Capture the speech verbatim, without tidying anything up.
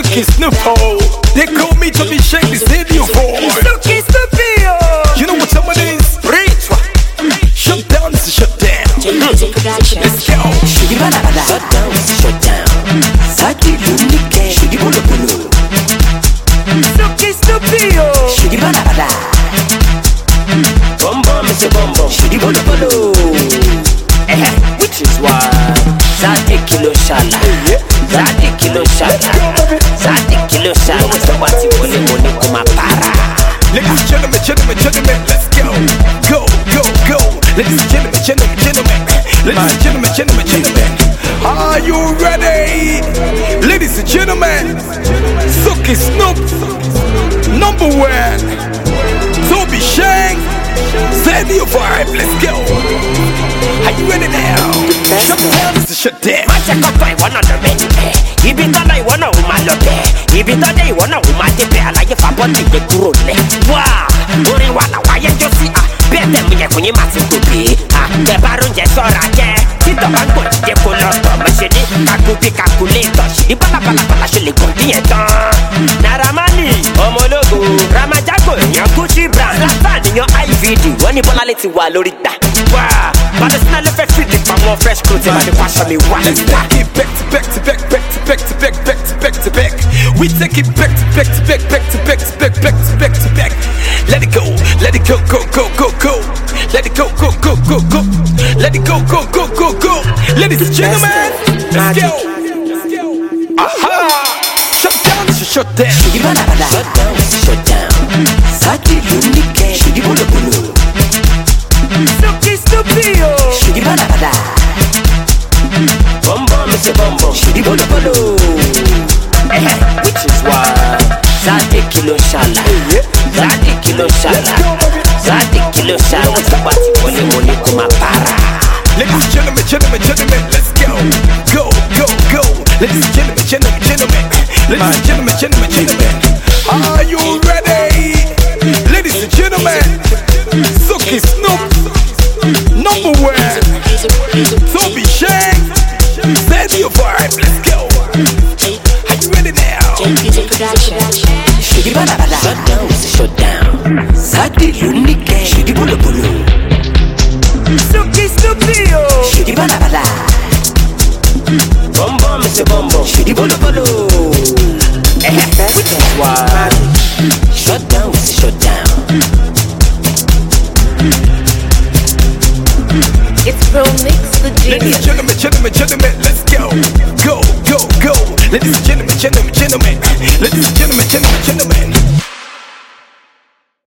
Suki Snoopo. They call me to be shake this radio for. Suki Snoopio. You know what time it is? Rich. Shut down, this is shut down. Let's go. Shut down, shut down. Saki Lunike. Shudi Bolo Bolo. Suki Snoopio. Shudi Bala Bala. Bom bom, Mister Bom Bom. Shudi Bolo Bolo. Eh, which is why Zati Kilo Shala. Zati Kilo Shala. Zati Kilo Shala. Wati Wole Wole Kuma Para. Ladies and gentlemen, gentlemen, gentlemen, let's go. Go, go, go. Ladies and gentlemen, gentlemen, gentlemen. Ladies and gentlemen, gentlemen, gentlemen. Are you ready? Ladies and gentlemen, Suki Snoop, number one, Toby Shang, Sandy of Vibe, let's go. Are you ready now? Shut down, this is shut down. Machakoto iwana no menu eh. Ibi tọ́lá iwana o ma lọ bẹ̀. Ibi tọ́lá iwana o ma dé bẹ̀. Àlàyé fàbọ́tì yẹ kúrò lẹ̀. Wá orin wa làwa yẹ jọ sí à. Bẹ́ẹ̀ tẹ̀ mú yẹ kò ní ma ti gòkè. Tẹ̀ bá róúnjẹ sọ́ra jẹ́. Títọ̀ bá ń gbọ̀ jíjẹ kó lọ tọ̀. Mo ṣe ní kakubi kakulétọ̀. Ṣèdí bálabàlabàlà ṣe lè gùn díẹ̀ tán. Naira Marley ọmọ ológo. Ramajago èèyàn Gucci brand. Zlatan èèyàn I V D. Wọ́n ní Bọ́lá létí wà lórí gbà. Wá Bàdásínà ló fẹ́ fìdí pamọ́ fresh clothes ẹ̀ máa ní pàṣọ mi wá. Let's take it back to back to back, back to back to back, back to back to back. We take it back to back to back, back to back to back, back to back to back. Let it go, let it go, go, go, go, go. Let it go, go, go, go, go. Let it go, go, go, go, go. Ladies and gentlemen, let's go. Aha! Shut down, this is shut down. Shut down, shut down. Saki Lunike. Shudi Bolo Bolo. Suki Snoopio. Shudi Bala Bala. Bom bom, Mister Bom Bom. Shudi Bolo Bolo. Eh, which is why Zati Kilo Shala. Zati Kilo Shala. Zati Kilo Shala. Wati Wole Wole Kuma Para. Ladies and gentlemen, gentlemen, gentlemen, let's go. Go, go, go. Ladies and gentlemen, gentlemen, gentlemen. Ladies and gentlemen, gentlemen, gentlemen. Are you ready? Ladies and gentlemen, Suki Snoop, number one, Toby Shang, Sandy of Vibe, let's go. Are you ready now? Shudi Bala Bala. Shut down, shut down. Saki Lunike. Shudi Bolo Bolo. Suki Snoopio. Shudi Bala Bala. Bom bom, Mister Bom Bom. Shudi Bolo Bolo. Eh, which is why shut down, shut down. It's Pro Mix the Ladies and genius. gentlemen, gentlemen, gentlemen, let's go. Go, go, go. Ladies and gentlemen, gentlemen, gentlemen. Ladies and gentlemen, gentlemen, gentlemen.